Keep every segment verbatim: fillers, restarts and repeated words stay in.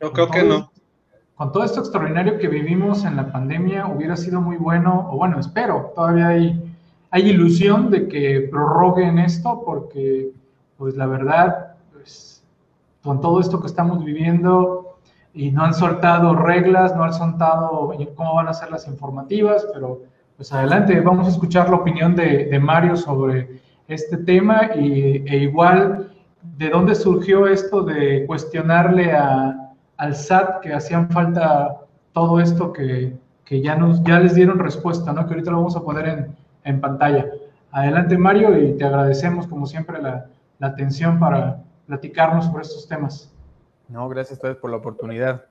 Yo creo que no. Con todo esto extraordinario que vivimos en la pandemia, hubiera sido muy bueno, o bueno, espero, todavía hay, hay ilusión de que prorroguen esto, porque, pues la verdad, pues, con todo esto que estamos viviendo, y no han soltado reglas, no han soltado cómo van a ser las informativas, pero pues adelante, vamos a escuchar la opinión de, de Mario sobre este tema, y, e igual, ¿de dónde surgió esto de cuestionarle a al S A T que hacían falta todo esto que, que ya, nos, ya les dieron respuesta, ¿no? Que ahorita lo vamos a poner en, en pantalla. Adelante, Mario, y te agradecemos, como siempre, la, la atención para platicarnos sobre estos temas. No, gracias a ustedes por la oportunidad.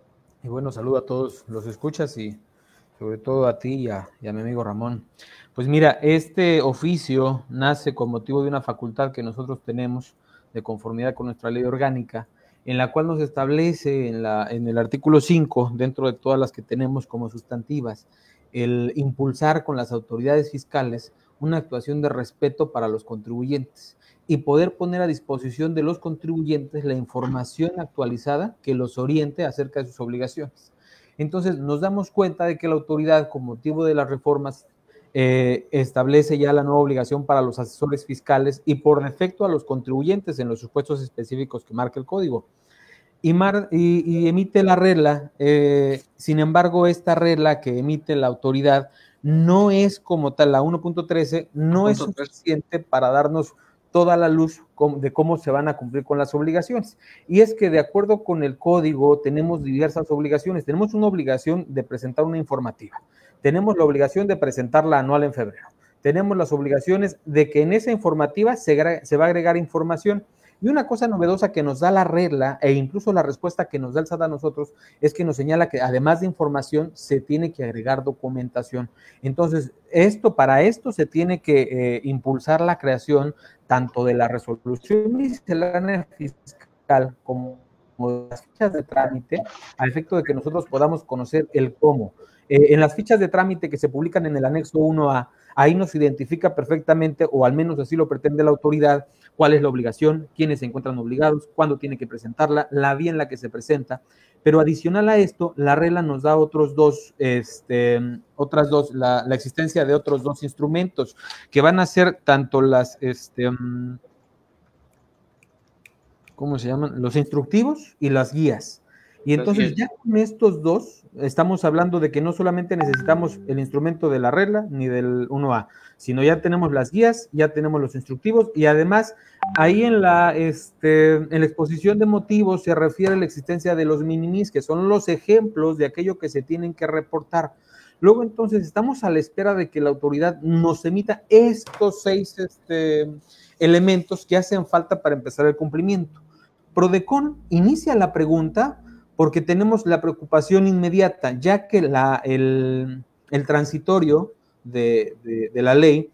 Y bueno, saludo a todos los escuchas y sobre todo a ti y a, y a mi amigo Ramón. Pues mira, este oficio nace con motivo de una facultad que nosotros tenemos de conformidad con nuestra ley orgánica, en la cual nos establece en, la, en el artículo cinco, dentro de todas las que tenemos como sustantivas, el impulsar con las autoridades fiscales una actuación de respeto para los contribuyentes y poder poner a disposición de los contribuyentes la información actualizada que los oriente acerca de sus obligaciones. Entonces nos damos cuenta de que la autoridad, con motivo de las reformas, eh, establece ya la nueva obligación para los asesores fiscales y por defecto a los contribuyentes en los supuestos específicos que marca el código. Y, mar, y, y emite la regla, eh, sin embargo, esta regla que emite la autoridad no es como tal, la uno punto trece, no es suficiente para darnos toda la luz de cómo se van a cumplir con las obligaciones. Y es que de acuerdo con el código tenemos diversas obligaciones. Tenemos una obligación de presentar una informativa. Tenemos la obligación de presentarla anual en febrero. Tenemos las obligaciones de que en esa informativa se, se va a agregar información. Y una cosa novedosa que nos da la regla e incluso la respuesta que nos da el S A T a nosotros es que nos señala que además de información se tiene que agregar documentación. Entonces, esto para esto se tiene que eh, impulsar la creación tanto de la resolución miscelánea fiscal como de las fichas de trámite, a efecto de que nosotros podamos conocer el cómo. Eh, en las fichas de trámite que se publican en el anexo uno A, ahí nos identifica perfectamente, o al menos así lo pretende la autoridad, cuál es la obligación, quiénes se encuentran obligados, cuándo tiene que presentarla, la vía en la que se presenta. Pero adicional a esto, la regla nos da otros dos, este, otras dos, la, la existencia de otros dos instrumentos que van a ser tanto las, este, ¿cómo se llaman? Los instructivos y las guías. Y entonces ya con estos dos estamos hablando de que no solamente necesitamos el instrumento de la regla ni del uno A, sino ya tenemos las guías, ya tenemos los instructivos y además ahí en la, este, en la exposición de motivos se refiere a la existencia de los minimis, que son los ejemplos de aquello que se tienen que reportar. Luego entonces estamos a la espera de que la autoridad nos emita estos seis este, elementos que hacen falta para empezar el cumplimiento. Prodecon inicia la pregunta porque tenemos la preocupación inmediata, ya que la, el, el transitorio de, de, de la ley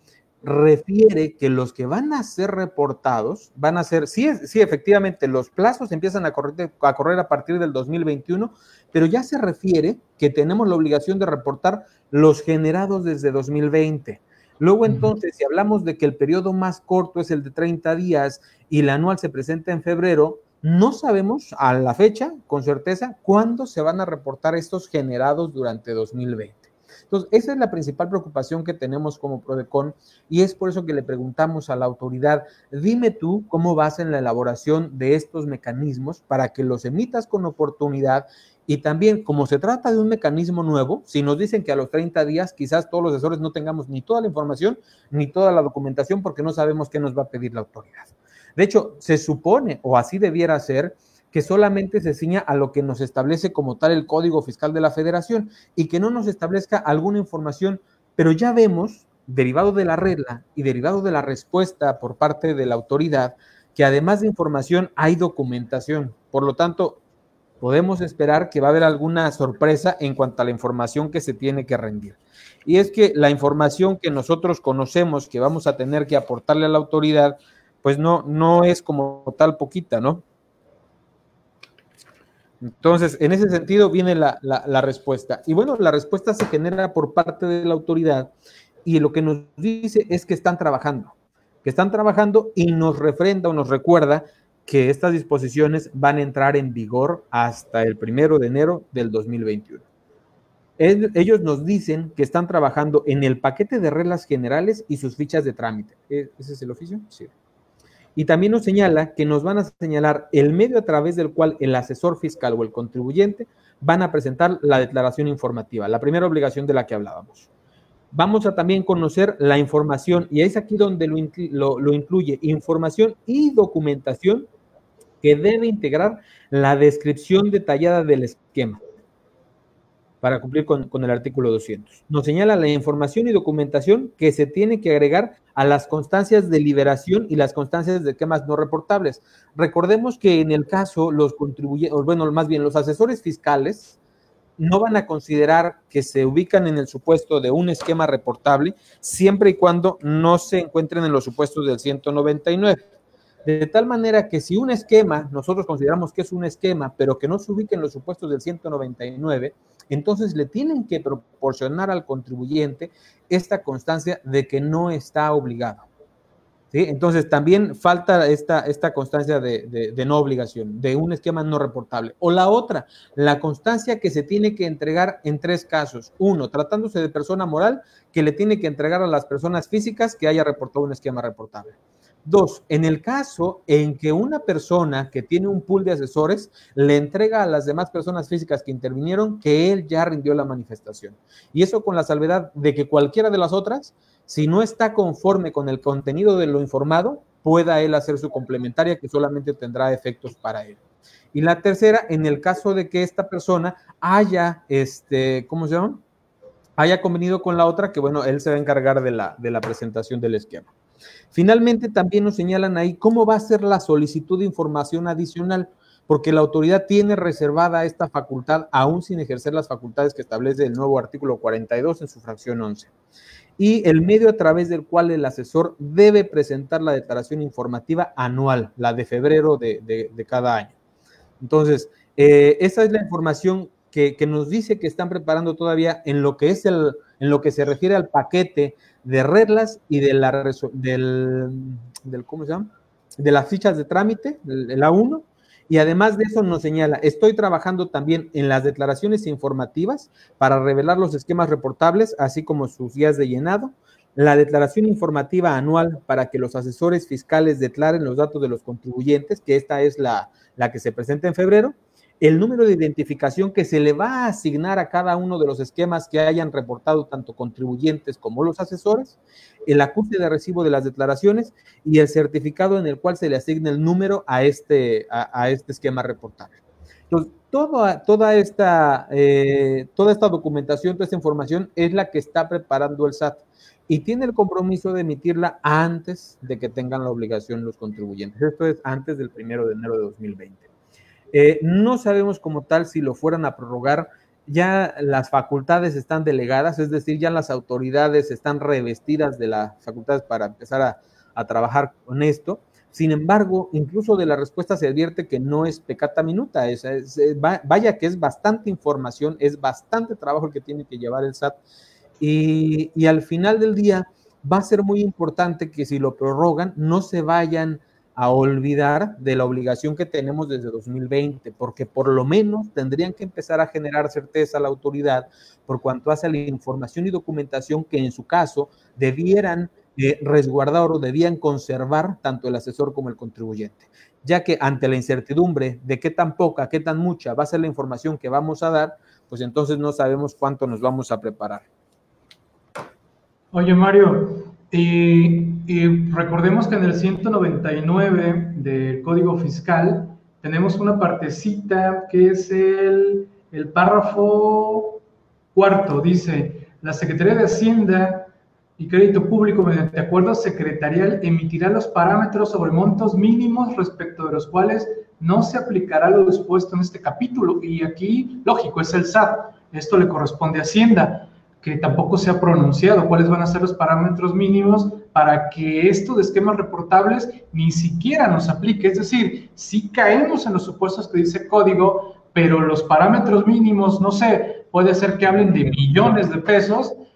refiere que los que van a ser reportados van a ser, sí, sí efectivamente, los plazos empiezan a correr, a correr a partir del dos mil veintiuno, pero ya se refiere que tenemos la obligación de reportar los generados desde dos mil veinte. Luego entonces, si hablamos de que el periodo más corto es el de treinta días y la anual se presenta en febrero, no sabemos a la fecha, con certeza, cuándo se van a reportar estos generados durante dos mil veinte. Entonces, esa es la principal preocupación que tenemos como Prodecon y es por eso que le preguntamos a la autoridad, dime tú cómo vas en la elaboración de estos mecanismos para que los emitas con oportunidad y también, como se trata de un mecanismo nuevo, si nos dicen que a los treinta días quizás todos los asesores no tengamos ni toda la información ni toda la documentación porque no sabemos qué nos va a pedir la autoridad. De hecho, se supone, o así debiera ser, que solamente se ciña a lo que nos establece como tal el Código Fiscal de la Federación y que no nos establezca alguna información, pero ya vemos, derivado de la regla y derivado de la respuesta por parte de la autoridad, que además de información hay documentación. Por lo tanto, podemos esperar que va a haber alguna sorpresa en cuanto a la información que se tiene que rendir. Y es que la información que nosotros conocemos que vamos a tener que aportarle a la autoridad, pues no, no es como tal poquita, ¿no? Entonces, en ese sentido viene la, la, la respuesta. Y bueno, la respuesta se genera por parte de la autoridad y lo que nos dice es que están trabajando, que están trabajando y nos refrenda o nos recuerda que estas disposiciones van a entrar en vigor hasta el primero de enero del dos mil veintiuno. Ellos nos dicen que están trabajando en el paquete de reglas generales y sus fichas de trámite. ¿Ese es el oficio? Sí. Y también nos señala que nos van a señalar el medio a través del cual el asesor fiscal o el contribuyente van a presentar la declaración informativa, la primera obligación de la que hablábamos. Vamos a también conocer la información, y es aquí donde lo, lo, lo incluye, información y documentación que debe integrar la descripción detallada del esquema para cumplir con, con el artículo doscientos. Nos señala la información y documentación que se tiene que agregar a las constancias de liberación y las constancias de esquemas no reportables. Recordemos que en el caso, los contribuyentes, bueno, más bien los asesores fiscales, no van a considerar que se ubican en el supuesto de un esquema reportable siempre y cuando no se encuentren en los supuestos del ciento noventa y nueve. De tal manera que si un esquema, nosotros consideramos que es un esquema, pero que no se ubique en los supuestos del ciento noventa y nueve, entonces le tienen que proporcionar al contribuyente esta constancia de que no está obligado. ¿Sí? Entonces también falta esta, esta constancia de, de, de no obligación, de un esquema no reportable. O la otra, la constancia que se tiene que entregar en tres casos. Uno, tratándose de persona moral, que le tiene que entregar a las personas físicas que haya reportado un esquema reportable. Dos, en el caso en que una persona que tiene un pool de asesores le entrega a las demás personas físicas que intervinieron que él ya rindió la manifestación. Y eso con la salvedad de que cualquiera de las otras, si no está conforme con el contenido de lo informado, pueda él hacer su complementaria que solamente tendrá efectos para él. Y la tercera, en el caso de que esta persona haya, este, ¿cómo se llama? Haya convenido con la otra, que bueno, él se va a encargar de la, de la presentación del esquema. Finalmente, también nos señalan ahí cómo va a ser la solicitud de información adicional, porque la autoridad tiene reservada esta facultad aún sin ejercer las facultades que establece el nuevo artículo cuarenta y dos en su fracción once. Y el medio a través del cual el asesor debe presentar la declaración informativa anual, la de febrero de, de, de cada año. Entonces, eh, esa es la información que, que nos dice que están preparando todavía en lo que es el, en lo que se refiere al paquete de reglas y de la del, del ¿cómo se llama? De las fichas de trámite, el A uno, y además de eso nos señala, estoy trabajando también en las declaraciones informativas para revelar los esquemas reportables, así como sus guías de llenado, la declaración informativa anual para que los asesores fiscales declaren los datos de los contribuyentes, que esta es la, la que se presenta en febrero, el número de identificación que se le va a asignar a cada uno de los esquemas que hayan reportado tanto contribuyentes como los asesores, el acuse de recibo de las declaraciones y el certificado en el cual se le asigne el número a este, a, a este esquema reportable. Entonces, toda, toda, esta, eh, toda esta documentación, toda esta información es la que está preparando el S A T y tiene el compromiso de emitirla antes de que tengan la obligación los contribuyentes. Esto es antes del primero de enero de dos mil veinte. Eh, no sabemos como tal si lo fueran a prorrogar, ya las facultades están delegadas, es decir, ya las autoridades están revestidas de las facultades para empezar a, a trabajar con esto. Sin embargo, incluso de la respuesta se advierte que no es peccata minuta, es, es, es, vaya que es bastante información, es bastante trabajo el que tiene que llevar el S A T y, y al final del día va a ser muy importante que si lo prorrogan no se vayan a olvidar de la obligación que tenemos desde dos mil veinte, porque por lo menos tendrían que empezar a generar certeza a la autoridad por cuanto hace a la información y documentación que en su caso debieran eh, resguardar o debían conservar tanto el asesor como el contribuyente, ya que ante la incertidumbre de qué tan poca, qué tan mucha va a ser la información que vamos a dar, pues entonces no sabemos cuánto nos vamos a preparar. Oye, Mario, y, y recordemos que en el ciento noventa y nueve del Código Fiscal tenemos una partecita que es el, el párrafo cuarto, dice, la Secretaría de Hacienda y Crédito Público mediante acuerdo secretarial emitirá los parámetros sobre montos mínimos respecto de los cuales no se aplicará lo dispuesto en este capítulo, y aquí, lógico, es el S A T, esto le corresponde a Hacienda, que tampoco se ha pronunciado cuáles van a ser los parámetros mínimos para que esto de esquemas reportables ni siquiera nos aplique. Es decir, sí caemos en los supuestos que dice código, pero los parámetros mínimos, no sé, puede ser que hablen de millones de pesos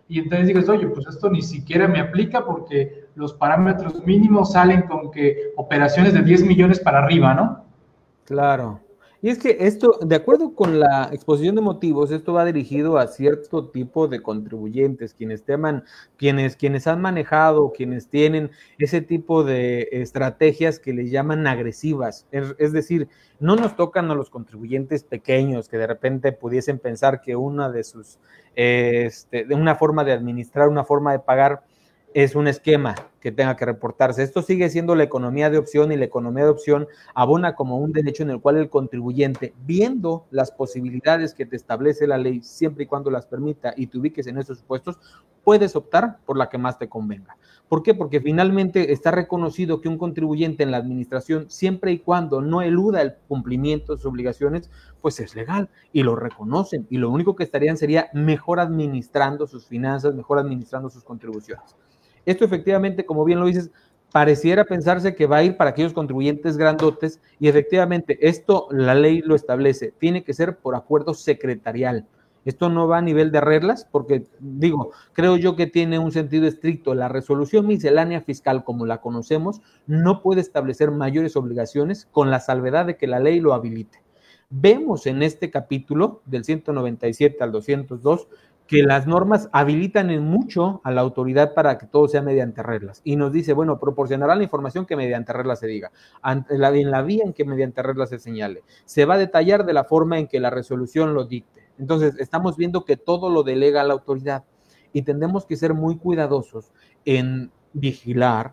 y entonces dices, oye, pues esto ni siquiera me aplica porque los parámetros mínimos salen con que operaciones de diez millones para arriba, ¿no? Claro. Y es que esto, de acuerdo con la exposición de motivos, esto va dirigido a cierto tipo de contribuyentes, quienes teman, quienes, quienes han manejado, quienes tienen ese tipo de estrategias que les llaman agresivas. Es, es decir, no nos tocan a los contribuyentes pequeños que de repente pudiesen pensar que una de sus, eh, este, de una forma de administrar, una forma de pagar, es un esquema que tenga que reportarse. Esto sigue siendo la economía de opción y la economía de opción abona como un derecho en el cual el contribuyente, viendo las posibilidades que te establece la ley, siempre y cuando las permita y te ubiques en esos supuestos, puedes optar por la que más te convenga. ¿Por qué? Porque finalmente está reconocido que un contribuyente en la administración, siempre y cuando no eluda el cumplimiento de sus obligaciones, pues es legal y lo reconocen y lo único que estarían sería mejor administrando sus finanzas, mejor administrando sus contribuciones. Esto efectivamente, como bien lo dices, pareciera pensarse que va a ir para aquellos contribuyentes grandotes y efectivamente esto la ley lo establece, tiene que ser por acuerdo secretarial. Esto no va a nivel de reglas porque, digo, creo yo que tiene un sentido estricto. La resolución miscelánea fiscal como la conocemos no puede establecer mayores obligaciones con la salvedad de que la ley lo habilite. Vemos en este capítulo del ciento noventa y siete al doscientos dos que las normas habilitan en mucho a la autoridad para que todo sea mediante reglas. Y nos dice, bueno, proporcionará la información que mediante reglas se diga, en la vía en que mediante reglas se señale. Se va a detallar de la forma en que la resolución lo dicte. Entonces, estamos viendo que todo lo delega a la autoridad y tendremos que ser muy cuidadosos en vigilar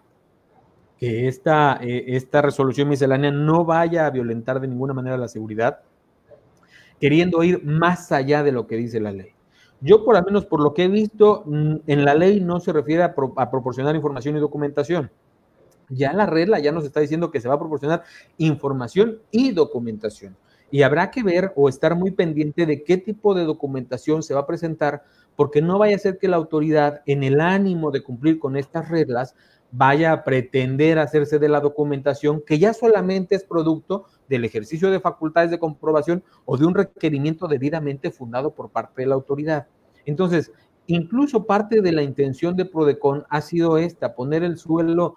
que esta, eh, esta resolución miscelánea no vaya a violentar de ninguna manera la seguridad, queriendo ir más allá de lo que dice la ley. Yo, por lo menos por lo que he visto, en la ley no se refiere a, pro, a proporcionar información y documentación. Ya la regla ya nos está diciendo que se va a proporcionar información y documentación. Y habrá que ver o estar muy pendiente de qué tipo de documentación se va a presentar, porque no vaya a ser que la autoridad, en el ánimo de cumplir con estas reglas, vaya a pretender hacerse de la documentación que ya solamente es producto del ejercicio de facultades de comprobación o de un requerimiento debidamente fundado por parte de la autoridad. Entonces, incluso parte de la intención de Prodecon ha sido esta, poner el suelo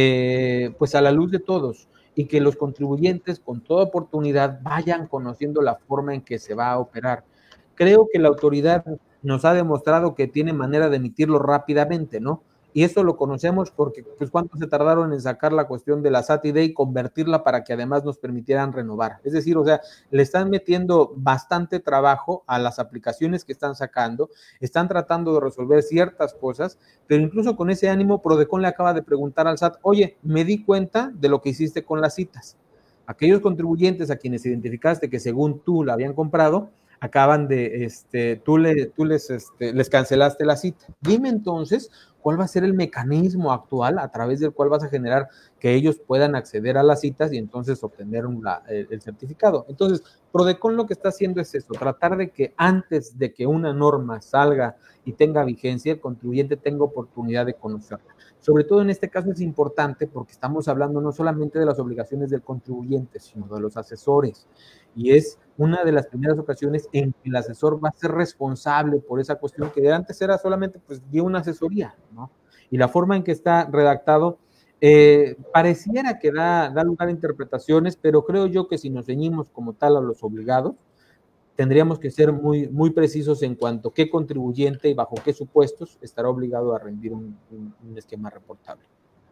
eh, pues a la luz de todos y que los contribuyentes con toda oportunidad vayan conociendo la forma en que se va a operar. Creo que la autoridad nos ha demostrado que tiene manera de emitirlo rápidamente, ¿no? Y eso lo conocemos porque, pues, ¿cuánto se tardaron en sacar la cuestión de la S A T I D y convertirla para que además nos permitieran renovar? Es decir, o sea, le están metiendo bastante trabajo a las aplicaciones que están sacando, están tratando de resolver ciertas cosas, pero incluso con ese ánimo, Prodecon le acaba de preguntar al S A T, oye, me di cuenta de lo que hiciste con las citas. Aquellos contribuyentes a quienes identificaste que según tú la habían comprado, acaban de, este, tú, le, tú les, este, les cancelaste la cita. Dime entonces, ¿cuál va a ser el mecanismo actual a través del cual vas a generar que ellos puedan acceder a las citas y entonces obtener un, la, el, el certificado? Entonces, Prodecon lo que está haciendo es eso, tratar de que antes de que una norma salga y tenga vigencia, el contribuyente tenga oportunidad de conocerla. Sobre todo en este caso es importante porque estamos hablando no solamente de las obligaciones del contribuyente, sino de los asesores. Y es una de las primeras ocasiones en que el asesor va a ser responsable por esa cuestión que de antes era solamente pues dio una asesoría, ¿no? Y la forma en que está redactado eh, pareciera que da, da lugar a interpretaciones, pero creo yo que si nos ceñimos como tal a los obligados, tendríamos que ser muy, muy precisos en cuanto a qué contribuyente y bajo qué supuestos estará obligado a rendir un, un, un esquema reportable.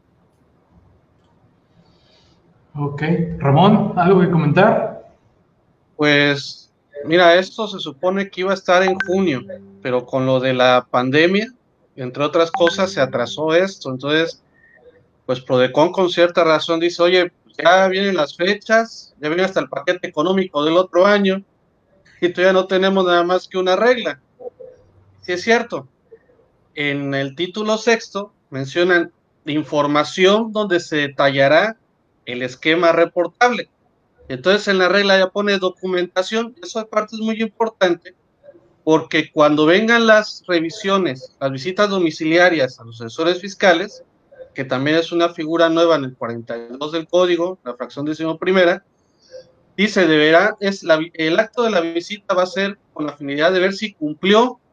Ok. Ramón, ¿algo que comentar? Pues, mira, esto se supone que iba a estar en junio, pero con lo de la pandemia, entre otras cosas, se atrasó esto. Entonces, pues Prodecon con cierta razón dice, oye, ya vienen las fechas, ya viene hasta el paquete económico del otro año, y todavía no tenemos nada más que una regla. Sí es cierto, en el título sexto mencionan información donde se detallará el esquema reportable. Entonces en la regla ya pone documentación. Esa parte es muy importante porque cuando vengan las revisiones, las visitas domiciliarias a los asesores fiscales, que también es una figura nueva en el cuarenta y dos del código, la fracción décimo primera, dice, deberá, es la, el acto de la visita va a ser con la finalidad de ver si cumplió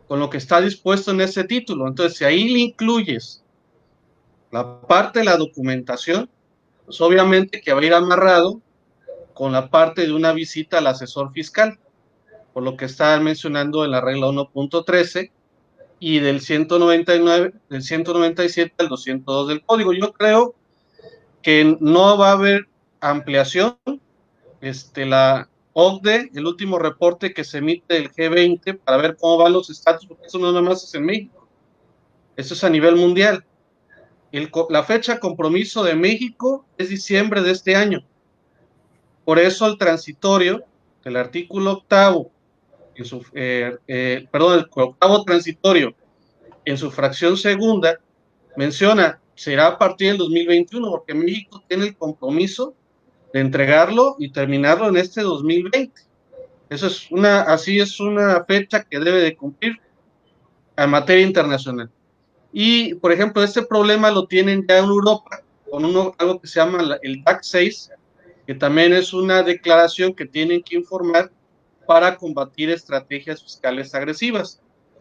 con lo que está dispuesto en ese título. Entonces, si ahí le incluyes la parte de la documentación, pues obviamente que va a ir amarrado con la parte de una visita al asesor fiscal, por lo que está mencionando en la regla uno punto trece y del ciento noventa y nueve, del ciento noventa y siete al doscientos dos del código. Yo creo que no va a haber ampliación. Este, la O C D E, el último reporte que se emite del G veinte para ver cómo van los estatus, porque eso no nada más es en México, eso es a nivel mundial. El, la fecha compromiso de México es diciembre de este año. Por eso el transitorio del artículo octavo, en su, eh, eh, perdón, el octavo transitorio, en su fracción segunda, menciona, será a partir del dos mil veintiuno, porque México tiene el compromiso de entregarlo y terminarlo en este dos mil veinte. Eso es una, así es una fecha que debe de cumplir en materia internacional. Y, por ejemplo, este problema lo tienen ya en Europa con uno, algo que se llama el D A C seis, que también es una declaración que tienen que informar para combatir estrategias fiscales agresivas.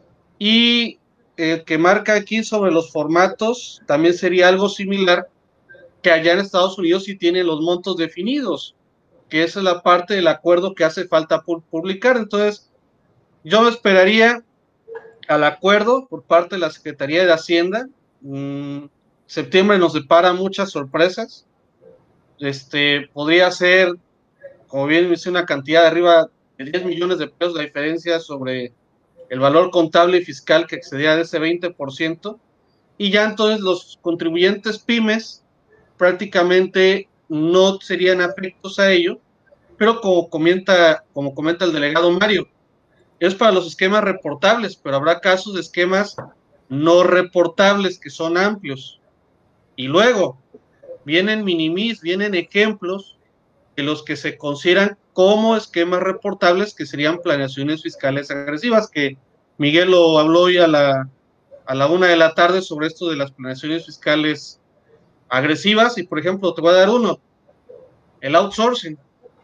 Y el que marca aquí sobre los formatos también sería algo similar, que allá en Estados Unidos sí tienen los montos definidos, que esa es la parte del acuerdo que hace falta publicar. Entonces, yo me esperaría al acuerdo por parte de la Secretaría de Hacienda. Mm, septiembre nos depara muchas sorpresas. Este, podría ser, como bien dice, una cantidad de arriba de diez millones de pesos la diferencia sobre el valor contable y fiscal que excedía de ese veinte por ciento. Y ya entonces los contribuyentes pymes prácticamente no serían afectos a ello, pero como comenta, como comenta el delegado Mario, es para los esquemas reportables, pero habrá casos de esquemas no reportables que son amplios. Y luego vienen minimis, vienen ejemplos de los que se consideran como esquemas reportables, que serían planeaciones fiscales agresivas, que Miguel lo habló hoy a la, a la una de la tarde sobre esto de las planeaciones fiscales agresivas. Y por ejemplo, te voy a dar uno, el outsourcing.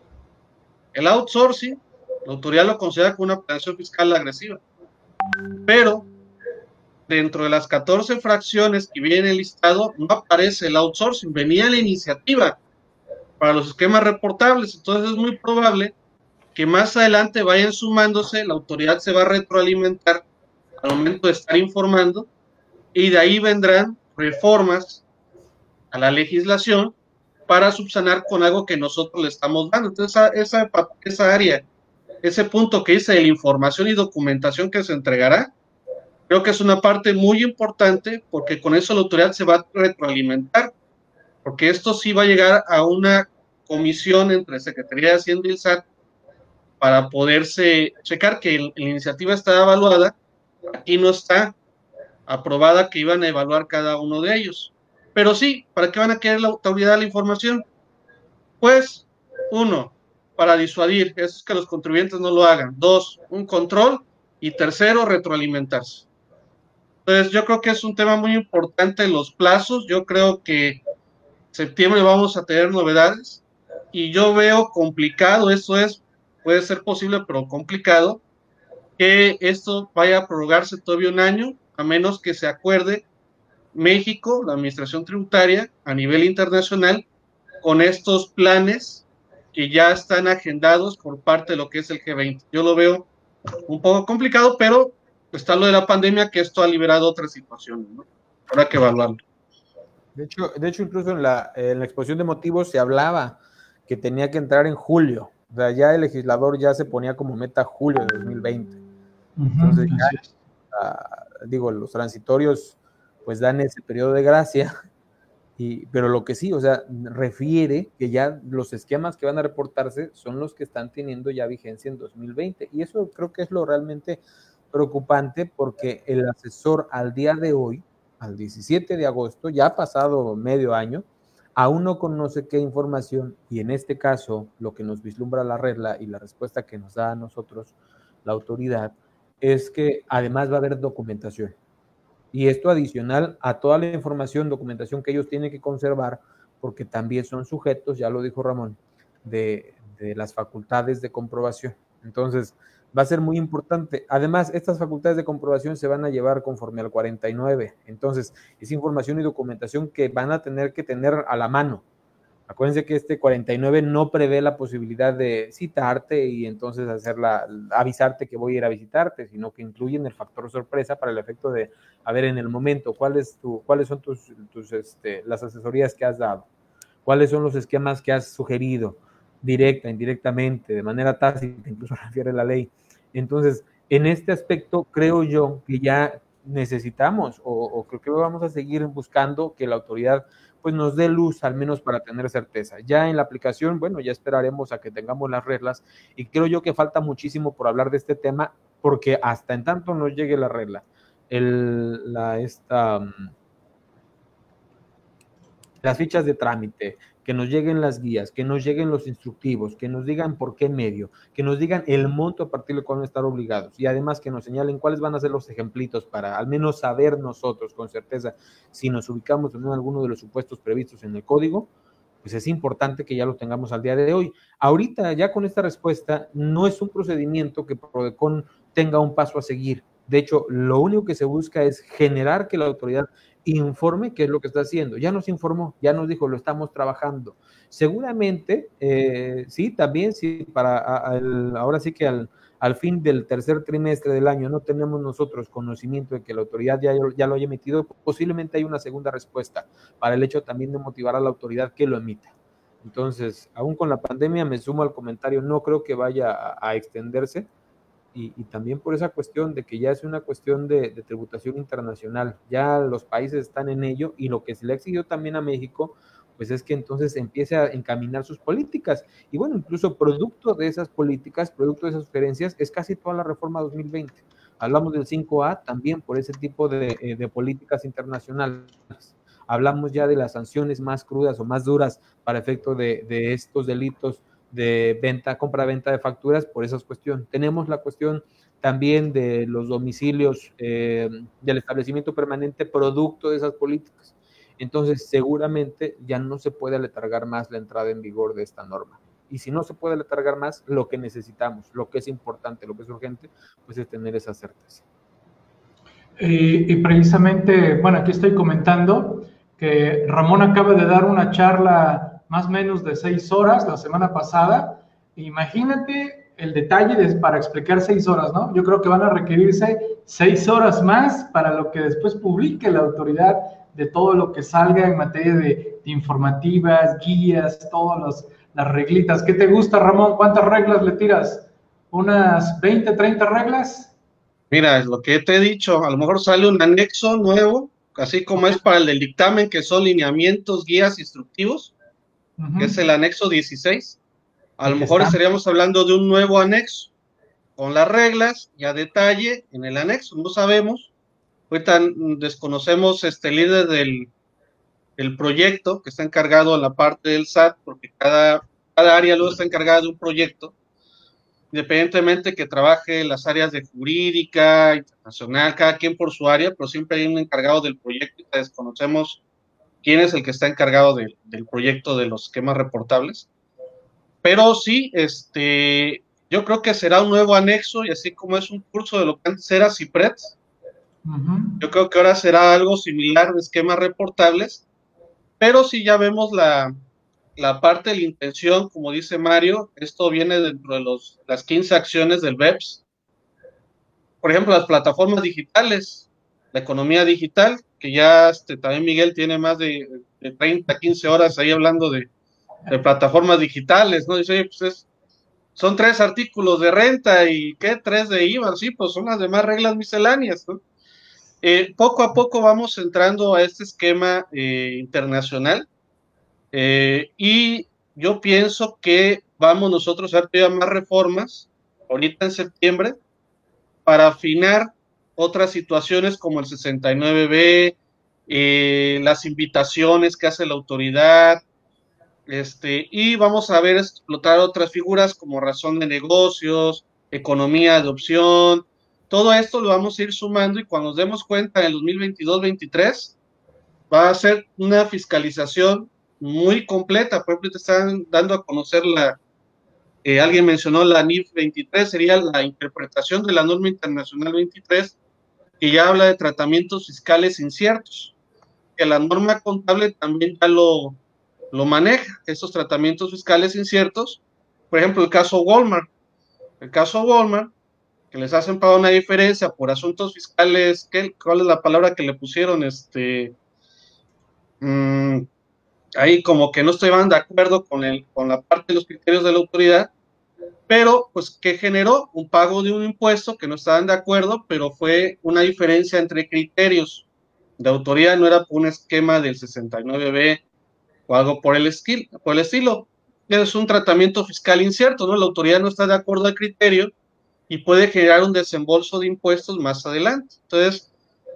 El outsourcing, la autoridad lo considera como una planeación fiscal agresiva, pero dentro de las catorce fracciones que viene en el listado no aparece el outsourcing, venía la iniciativa para los esquemas reportables. Entonces es muy probable que más adelante vayan sumándose, la autoridad se va a retroalimentar al momento de estar informando, y de ahí vendrán reformas a la legislación para subsanar con algo que nosotros le estamos dando. Entonces esa, esa, esa área, ese punto que dice de la información y documentación que se entregará, creo que es una parte muy importante, porque con eso la autoridad se va a retroalimentar, porque esto sí va a llegar a una comisión entre Secretaría de Hacienda y el S A T para poderse checar que el, la iniciativa está evaluada. Aquí no está aprobada que iban a evaluar cada uno de ellos. Pero sí, ¿para qué van a querer la autoridad la información? Pues, uno, para disuadir, eso es que los contribuyentes no lo hagan. Dos, un control. Y tercero, retroalimentarse. Entonces, yo creo que es un tema muy importante los plazos. Yo creo que en septiembre vamos a tener novedades. Y yo veo complicado, eso es, puede ser posible, pero complicado, que esto vaya a prorrogarse todavía un año, a menos que se acuerde México, la administración tributaria, a nivel internacional, con estos planes que ya están agendados por parte de lo que es el G veinte. Yo lo veo un poco complicado, pero está lo de la pandemia, que esto ha liberado otras situaciones, ¿no? Habrá que evaluarlo. De hecho, de hecho incluso en la, en la exposición de motivos se hablaba que tenía que entrar en julio. O sea, ya el legislador ya se ponía como meta julio de dos mil veinte. Entonces, uh-huh, ya, uh, digo, los transitorios pues dan ese periodo de gracia, y, pero lo que sí, o sea, refiere que ya los esquemas que van a reportarse son los que están teniendo ya vigencia en dos mil veinte, y eso creo que es lo realmente preocupante, porque el asesor al día de hoy, al diecisiete de agosto, ya ha pasado medio año, aún no conoce qué información, y en este caso, lo que nos vislumbra la regla y la respuesta que nos da a nosotros la autoridad, es que además va a haber documentación. Y esto adicional a toda la información, documentación que ellos tienen que conservar, porque también son sujetos, ya lo dijo Ramón, de, de las facultades de comprobación. Entonces, Va a ser muy importante. Además, estas facultades de comprobación se van a llevar conforme al cuarenta y nueve. Entonces, es información y documentación que van a tener que tener a la mano. Acuérdense que este cuarenta y nueve no prevé la posibilidad de citarte y entonces hacerla, avisarte que voy a ir a visitarte, sino que incluyen el factor sorpresa para el efecto de, a ver, en el momento, ¿cuál es tu, cuáles son tus, tus este, las asesorías que has dado? ¿Cuáles son los esquemas que has sugerido? Directa, indirectamente, de manera tácita, incluso refiere la ley. Entonces, en este aspecto, creo yo que ya necesitamos, o, o creo que vamos a seguir buscando que la autoridad pues nos dé luz, al menos para tener certeza. Ya en la aplicación, bueno, ya esperaremos a que tengamos las reglas, y creo yo que falta muchísimo por hablar de este tema, porque hasta en tanto no llegue la regla, el, la, esta, las fichas de trámite, que nos lleguen las guías, que nos lleguen los instructivos, que nos digan por qué medio, que nos digan el monto a partir del cual van a estar obligados, y además que nos señalen cuáles van a ser los ejemplitos para al menos saber nosotros con certeza si nos ubicamos en alguno de los supuestos previstos en el código. Pues es importante que ya lo tengamos al día de hoy. Ahorita, ya con esta respuesta, no es un procedimiento que Prodecon tenga un paso a seguir. De hecho, lo único que se busca es generar que la autoridad informe qué es lo que está haciendo. Ya nos informó, ya nos dijo, lo estamos trabajando. Seguramente, eh, sí, también, sí, para a, a el, ahora sí que al, al fin del tercer trimestre del año no tenemos nosotros conocimiento de que la autoridad ya, ya lo haya emitido, posiblemente hay una segunda respuesta para el hecho también de motivar a la autoridad que lo emita. Entonces, aún con la pandemia, me sumo al comentario, no creo que vaya a, a extenderse. Y, y también por esa cuestión de que ya es una cuestión de, de tributación internacional, ya los países están en ello, y lo que se le ha exigido también a México, pues es que entonces empiece a encaminar sus políticas, y bueno, incluso producto de esas políticas, producto de esas sugerencias, es casi toda la reforma dos mil veinte, hablamos del cinco A también por ese tipo de, de políticas internacionales, hablamos ya de las sanciones más crudas o más duras para efecto de, de estos delitos de venta, compra-venta de facturas por esas cuestiones. Tenemos la cuestión también de los domicilios eh, del establecimiento permanente producto de esas políticas. Entonces, seguramente ya no se puede aletargar más la entrada en vigor de esta norma. Y si no se puede aletargar más, lo que necesitamos, lo que es importante, lo que es urgente, pues es tener esa certeza. Eh, y precisamente, bueno, aquí estoy comentando que Ramón acaba de dar una charla más o menos de seis horas la semana pasada. Imagínate el detalle de, para explicar seis horas, ¿no? Yo creo que van a requerirse seis horas más para lo que después publique la autoridad de todo lo que salga en materia de, de informativas, guías, todas las reglitas. ¿Qué te gusta, Ramón? ¿Cuántas reglas le tiras? ¿Unas veinte, treinta reglas? Mira, es lo que te he dicho, a lo mejor sale un anexo nuevo, así como es para el del dictamen, que son lineamientos, guías, instructivos, uh-huh. que es el anexo dieciséis. A lo mejor está? estaríamos hablando de un nuevo anexo, con las reglas y a detalle en el anexo, no sabemos. Ahorita desconocemos este líder del, del proyecto, que está encargado en la parte del S A T, porque cada, cada área luego está encargada de un proyecto, independientemente que trabaje en las áreas de jurídica, internacional, cada quien por su área, pero siempre hay un encargado del proyecto y desconocemos quién es el que está encargado de, del proyecto de los esquemas reportables. Pero sí, este, yo creo que será un nuevo anexo, y así como es un curso de lo que antes era CIPRED, uh-huh. yo creo que ahora será algo similar de esquemas reportables, pero sí ya vemos la... la parte de la intención, como dice Mario, esto viene dentro de los, las quince acciones del B E P S. Por ejemplo, las plataformas digitales, la economía digital, que ya este, también Miguel tiene más de, de treinta, quince horas ahí hablando de, de plataformas digitales, ¿no? Dice, pues es, son tres artículos de renta y ¿qué? Tres de I V A, sí, pues son las demás reglas misceláneas, ¿no? Eh, poco a poco vamos entrando a este esquema eh, internacional. Eh, y yo pienso que vamos nosotros a hacer todavía más reformas ahorita en septiembre para afinar otras situaciones como el sesenta y nueve B, eh, las invitaciones que hace la autoridad, este, y vamos a ver explotar otras figuras como razón de negocios, economía de opción. Todo esto lo vamos a ir sumando, y cuando nos demos cuenta en el dos mil veintidós veintitrés va a ser una fiscalización muy completa. Por ejemplo, te están dando a conocer la, Eh, alguien mencionó la N I F veintitrés, sería la interpretación de la norma internacional veintitrés, que ya habla de tratamientos fiscales inciertos, que la norma contable también ya lo, lo maneja, esos tratamientos fiscales inciertos. Por ejemplo, el caso Walmart, el caso Walmart, que les hacen pagar una diferencia por asuntos fiscales, ¿qué, ¿cuál es la palabra que le pusieron? Este, mmm, ahí como que no estaban de acuerdo con, el, con la parte de los criterios de la autoridad, pero pues que generó un pago de un impuesto que no estaban de acuerdo, pero fue una diferencia entre criterios de autoridad, no era por un esquema del sesenta y nueve B o algo por el, esquil, por el estilo. Es un tratamiento fiscal incierto, ¿no? La autoridad no está de acuerdo al criterio y puede generar un desembolso de impuestos más adelante. Entonces,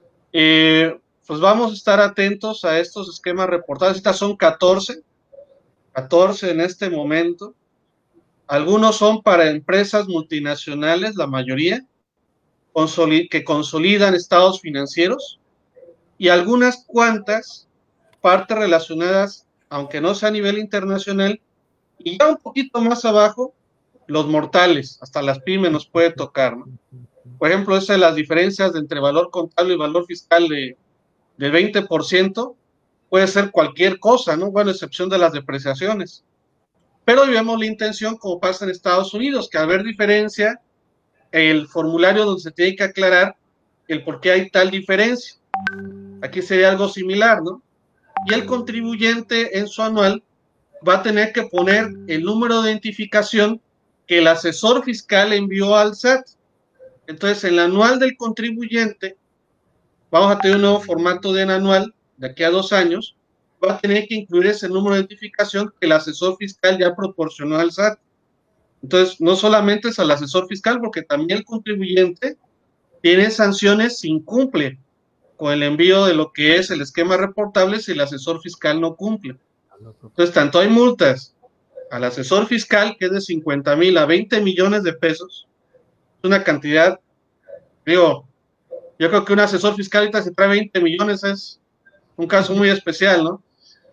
eh, pues vamos a estar atentos a estos esquemas reportados. Estas son catorce, catorce en este momento. Algunos son para empresas multinacionales, la mayoría, consoli- que consolidan estados financieros, y algunas cuantas partes relacionadas, aunque no sea a nivel internacional, y ya un poquito más abajo, los mortales, hasta las pymes nos puede tocar, ¿no? Por ejemplo, esas las diferencias de entre valor contable y valor fiscal de, del veinte por ciento, puede ser cualquier cosa, ¿no? Bueno, excepción de las depreciaciones. Pero vemos la intención, como pasa en Estados Unidos, que al haber diferencia, el formulario donde se tiene que aclarar el por qué hay tal diferencia. Aquí sería algo similar, ¿no? Y el contribuyente en su anual va a tener que poner el número de identificación que el asesor fiscal envió al S A T. Entonces, en el anual del contribuyente, vamos a tener un nuevo formato de anual de aquí a dos años, va a tener que incluir ese número de identificación que el asesor fiscal ya proporcionó al S A T. Entonces, no solamente es al asesor fiscal, porque también el contribuyente tiene sanciones si incumple con el envío de lo que es el esquema reportable si el asesor fiscal no cumple. Entonces, tanto hay multas al asesor fiscal, que es de cincuenta mil a veinte millones de pesos, es una cantidad, digo, yo creo que un asesor fiscal ahorita se trae veinte millones, es un caso muy especial, ¿no?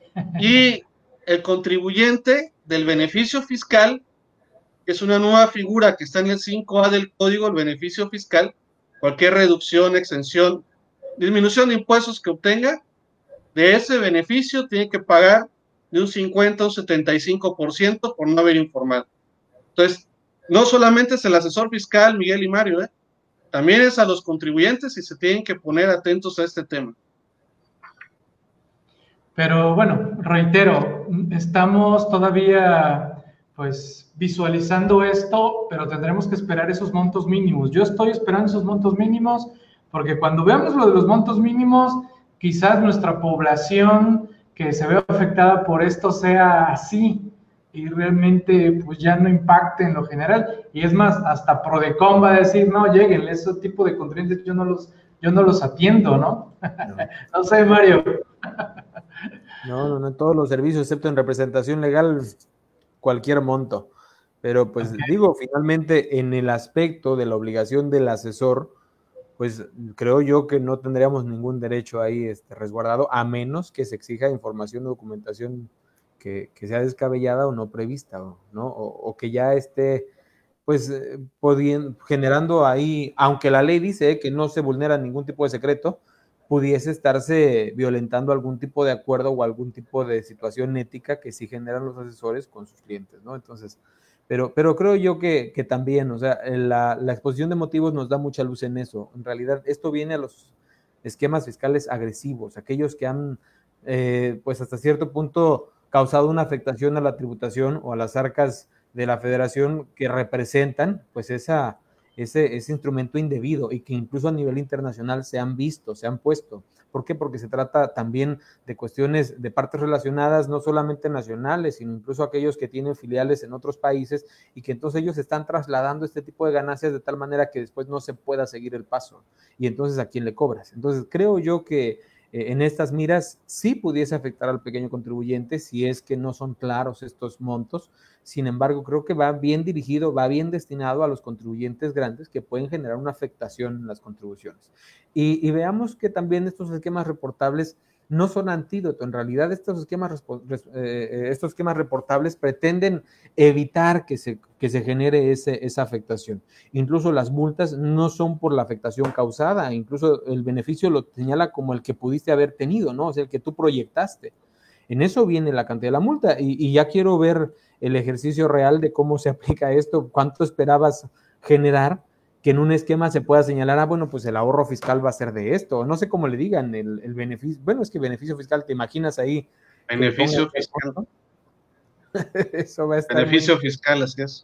Y el contribuyente del beneficio fiscal, que es una nueva figura que está en el cinco A del código, el beneficio fiscal, cualquier reducción, exención, disminución de impuestos que obtenga, de ese beneficio tiene que pagar de un cincuenta a un setenta y cinco por ciento por no haber informado. Entonces, no solamente es el asesor fiscal, Miguel y Mario, ¿eh? También es a los contribuyentes y se tienen que poner atentos a este tema. Pero bueno, reitero, estamos todavía pues visualizando esto, pero tendremos que esperar esos montos mínimos. Yo estoy esperando esos montos mínimos porque cuando veamos lo de los montos mínimos, quizás nuestra población que se ve afectada por esto sea así y realmente pues ya no impacte en lo general. Y es más, hasta Prodecon va a decir, no, lleguen, ese tipo de contribuyentes yo no los, yo no los atiendo, ¿no? No, no sé, Mario. No, no, no, todos los servicios, excepto en representación legal, cualquier monto. Pero pues okay. Digo, finalmente en el aspecto de la obligación del asesor, pues creo yo que no tendríamos ningún derecho ahí este, resguardado, a menos que se exija información o documentación que, que sea descabellada o no prevista, ¿no? O, o que ya esté, pues, eh, podien, generando ahí, aunque la ley dice que no se vulnera ningún tipo de secreto, pudiese estarse violentando algún tipo de acuerdo o algún tipo de situación ética que sí generan los asesores con sus clientes, ¿no? Entonces, pero, pero creo yo que, que también, o sea, la, la exposición de motivos nos da mucha luz en eso. En realidad, esto viene a los esquemas fiscales agresivos, aquellos que han, eh, pues hasta cierto punto, causado una afectación a la tributación o a las arcas de la federación que representan, pues esa... Ese, ese instrumento indebido y que incluso a nivel internacional se han visto, se han puesto. ¿Por qué? Porque se trata también de cuestiones de partes relacionadas, no solamente nacionales, sino incluso aquellos que tienen filiales en otros países y que entonces ellos están trasladando este tipo de ganancias de tal manera que después no se pueda seguir el paso. Y entonces, ¿a quién le cobras? Entonces, creo yo que eh, en estas miras sí pudiese afectar al pequeño contribuyente si es que no son claros estos montos. Sin embargo, creo que va bien dirigido, va bien destinado a los contribuyentes grandes que pueden generar una afectación en las contribuciones. Y, y veamos que también estos esquemas reportables no son antídoto. En realidad estos esquemas, eh, estos esquemas reportables pretenden evitar que se, que se genere ese, esa afectación. Incluso las multas no son por la afectación causada, incluso el beneficio lo señala como el que pudiste haber tenido, ¿no? O sea, el que tú proyectaste. En eso viene la cantidad de la multa, y, y ya quiero ver el ejercicio real de cómo se aplica esto, cuánto esperabas generar, que en un esquema se pueda señalar, ah, bueno, pues el ahorro fiscal va a ser de esto, no sé cómo le digan, el, el beneficio, bueno, es que beneficio fiscal, te imaginas ahí. Beneficio fiscal. Eso va a estar beneficio muy, fiscal, así es.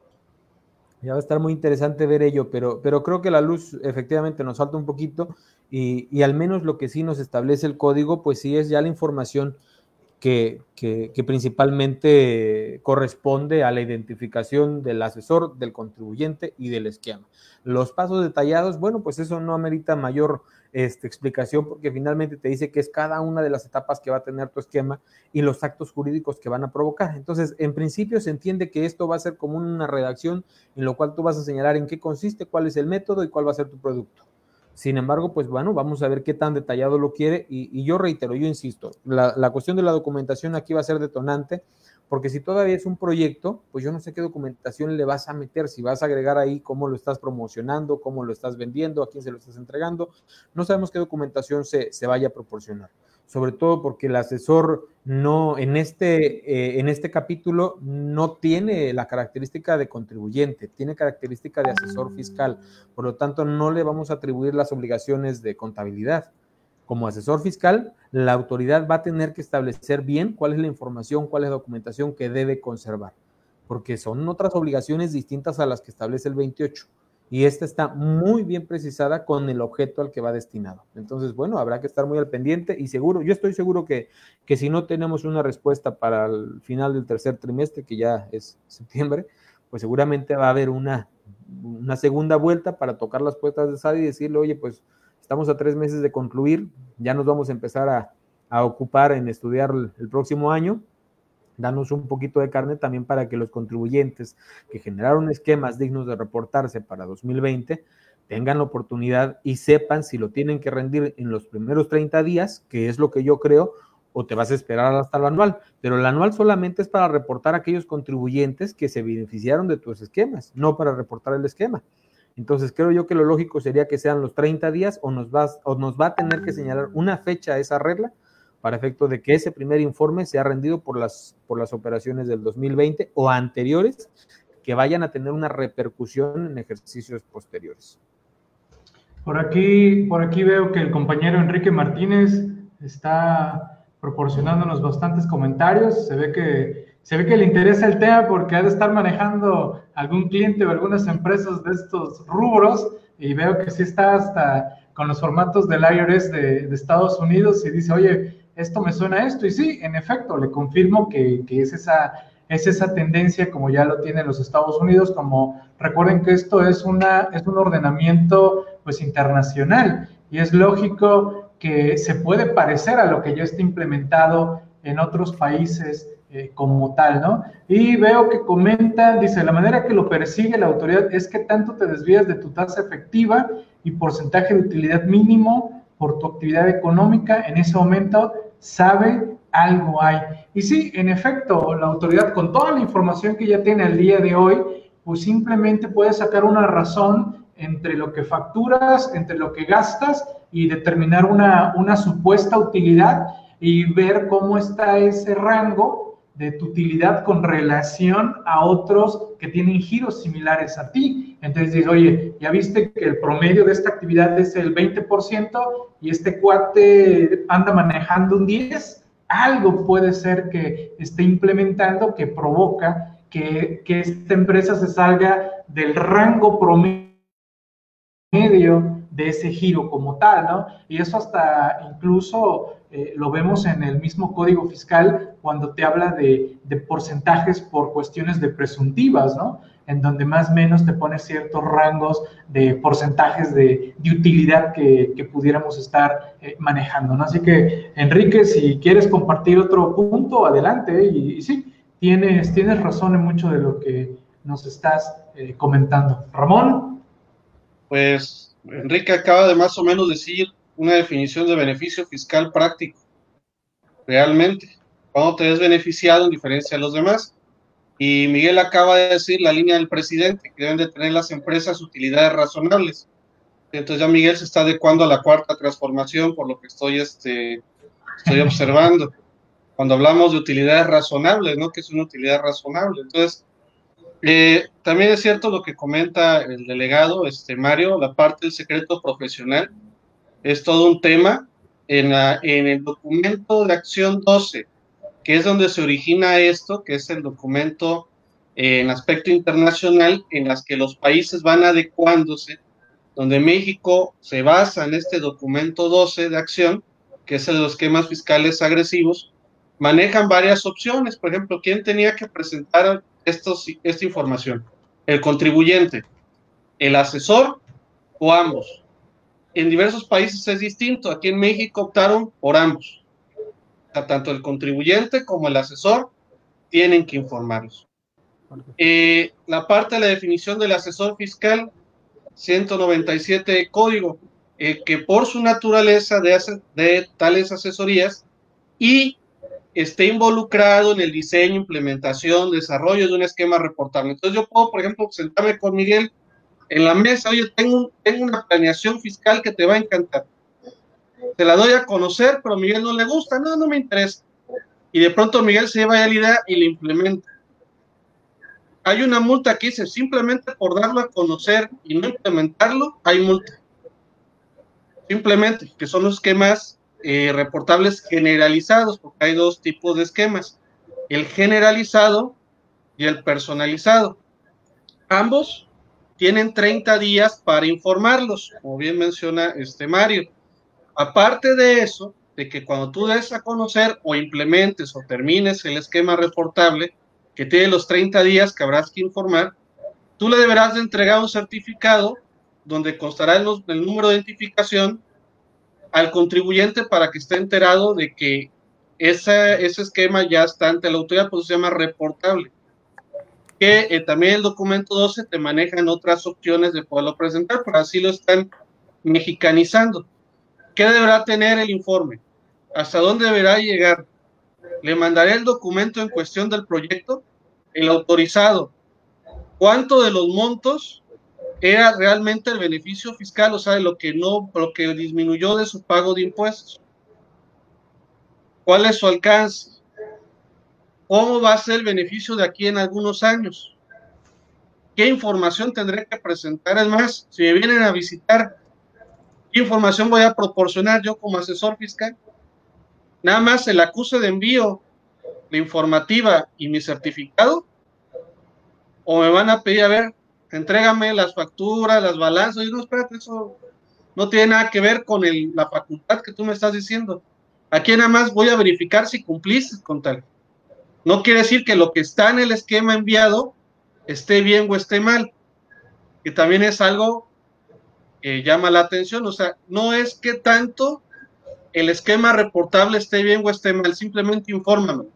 Ya va a estar muy interesante ver ello, pero, pero creo que la luz efectivamente nos falta un poquito, y, y al menos lo que sí nos establece el código, pues sí es ya la información Que, que, que principalmente corresponde a la identificación del asesor, del contribuyente y del esquema. Los pasos detallados, bueno, pues eso no amerita mayor este, explicación, porque finalmente te dice que es cada una de las etapas que va a tener tu esquema y los actos jurídicos que van a provocar. Entonces, en principio se entiende que esto va a ser como una redacción en lo cual tú vas a señalar en qué consiste, cuál es el método y cuál va a ser tu producto. Sin embargo, pues bueno, vamos a ver qué tan detallado lo quiere, y, y yo reitero, yo insisto, la, la cuestión de la documentación aquí va a ser detonante, porque si todavía es un proyecto, pues yo no sé qué documentación le vas a meter, si vas a agregar ahí cómo lo estás promocionando, cómo lo estás vendiendo, a quién se lo estás entregando, no sabemos qué documentación se, se vaya a proporcionar, sobre todo porque el asesor no, en este, eh, en este capítulo no tiene la característica de contribuyente, tiene característica de asesor fiscal, por lo tanto no le vamos a atribuir las obligaciones de contabilidad. Como asesor fiscal, la autoridad va a tener que establecer bien cuál es la información, cuál es la documentación que debe conservar, porque son otras obligaciones distintas a las que establece el veintiocho, y esta está muy bien precisada con el objeto al que va destinado. Entonces, bueno, habrá que estar muy al pendiente, y seguro, yo estoy seguro que, que si no tenemos una respuesta para el final del tercer trimestre, que ya es septiembre, pues seguramente va a haber una, una segunda vuelta para tocar las puertas de S A D y decirle, oye, pues estamos a tres meses de concluir, ya nos vamos a empezar a, a ocupar en estudiar el, el próximo año, danos un poquito de carne también para que los contribuyentes que generaron esquemas dignos de reportarse para dos mil veinte tengan la oportunidad y sepan si lo tienen que rendir en los primeros treinta días, que es lo que yo creo, o te vas a esperar hasta el anual, pero el anual solamente es para reportar a aquellos contribuyentes que se beneficiaron de tus esquemas, no para reportar el esquema. Entonces creo yo que lo lógico sería que sean los treinta días, o nos, va, o nos va a tener que señalar una fecha a esa regla para efecto de que ese primer informe sea rendido por las, por las operaciones del dos mil veinte o anteriores, que vayan a tener una repercusión en ejercicios posteriores. Por aquí, por aquí veo que el compañero Enrique Martínez está proporcionándonos bastantes comentarios. Se ve que, se ve que le interesa el tema porque ha de estar manejando algún cliente o algunas empresas de estos rubros, y veo que sí está hasta con los formatos del I R S de, de Estados Unidos, y dice, oye, esto me suena a esto, y sí, en efecto, le confirmo que, que es esa, es esa tendencia como ya lo tienen los Estados Unidos. Como recuerden que esto es, una, es un ordenamiento pues internacional, y es lógico que se puede parecer a lo que ya está implementado en otros países eh, como tal, ¿no? Y veo que comenta, dice, la manera que lo persigue la autoridad es que tanto te desvías de tu tasa efectiva y porcentaje de utilidad mínimo por tu actividad económica, en ese momento sabe algo hay. Y sí, en efecto, la autoridad, con toda la información que ya tiene al día de hoy, pues simplemente puede sacar una razón entre lo que facturas, entre lo que gastas, y determinar una, una supuesta utilidad, y ver cómo está ese rango de tu utilidad con relación a otros que tienen giros similares a ti. Entonces dices, oye, ya viste que el promedio de esta actividad es el veinte por ciento y este cuate anda manejando un diez por ciento, algo puede ser que esté implementando que provoca que, que esta empresa se salga del rango promedio de ese giro como tal, ¿no? Y eso hasta incluso eh, lo vemos en el mismo Código Fiscal cuando te habla de, de porcentajes por cuestiones de presuntivas, ¿no? En donde más o menos te pone ciertos rangos de porcentajes de, de utilidad que, que pudiéramos estar eh, manejando, ¿no? Así que, Enrique, si quieres compartir otro punto, adelante, y, y sí, tienes, tienes razón en mucho de lo que nos estás eh, comentando. Ramón. Pues Enrique acaba de más o menos decir una definición de beneficio fiscal práctico. realmente, cuando te ves beneficiado en diferencia de los demás. Y Miguel acaba de decir la línea del presidente, que deben de tener las empresas utilidades razonables. Entonces ya Miguel se está adecuando a la cuarta transformación, por lo que estoy, este, estoy observando. Cuando hablamos de utilidades razonables, ¿no? ¿Qué es una utilidad razonable? Entonces, eh, también es cierto lo que comenta el delegado, este, Mario, la parte del secreto profesional, es todo un tema. En, la, en el documento de acción doce, que es donde se origina esto, que es el documento eh, en aspecto internacional, en las que los países van adecuándose, donde México se basa en este documento doce de acción, que es el de los esquemas fiscales agresivos, manejan varias opciones. Por ejemplo, ¿quién tenía que presentar estos, esta información? El contribuyente, el asesor o ambos. En diversos países es distinto. Aquí en México optaron por ambos. O sea, tanto el contribuyente como el asesor tienen que informarlos. Eh, la parte de la definición del asesor fiscal, ciento noventa y siete de código, eh, que por su naturaleza de, de tales asesorías y esté involucrado en el diseño, implementación, desarrollo de un esquema reportable. Entonces yo puedo, por ejemplo, sentarme con Miguel en la mesa, oye, tengo, tengo una planeación fiscal que te va a encantar. Te la doy a conocer, pero a Miguel no le gusta, no, no me interesa. Y de pronto Miguel se lleva ya la idea y la implementa. Hay una multa que dice, simplemente por darlo a conocer y no implementarlo, hay multa. Simplemente, que son los esquemas eh, reportables generalizados, porque hay dos tipos de esquemas, el generalizado y el personalizado. Ambos tienen treinta días para informarlos, como bien menciona este Mario. Aparte de eso, de que cuando tú des a conocer o implementes o termines el esquema reportable, que tiene los treinta días que habrás que informar, tú le deberás de entregar un certificado donde constará el, el número de identificación al contribuyente para que esté enterado de que esa, ese esquema ya está ante la autoridad, pues se llama reportable. Que eh, también el documento doce te manejan otras opciones de poderlo presentar, pero así lo están mexicanizando. ¿Qué deberá tener el informe? ¿Hasta dónde deberá llegar? Le mandaré el documento en cuestión del proyecto, el autorizado. ¿Cuánto de los montos era realmente el beneficio fiscal? O sea, lo que no, lo que disminuyó de su pago de impuestos. ¿Cuál es su alcance? ¿Cómo va a ser el beneficio de aquí en algunos años? ¿Qué información tendré que presentar? Es más, si me vienen a visitar, ¿qué información voy a proporcionar yo como asesor fiscal? Nada más el acuse de envío, la informativa y mi certificado, o me van a pedir, a ver, entrégame las facturas, las balanzas, y no, espérate, eso no tiene nada que ver con el, la facultad que tú me estás diciendo. Aquí nada más voy a verificar si cumpliste con tal. No quiere decir que lo que está en el esquema enviado esté bien o esté mal, que también es algo que llama la atención. O sea, no es que tanto el esquema reportable esté bien o esté mal, simplemente infórmame.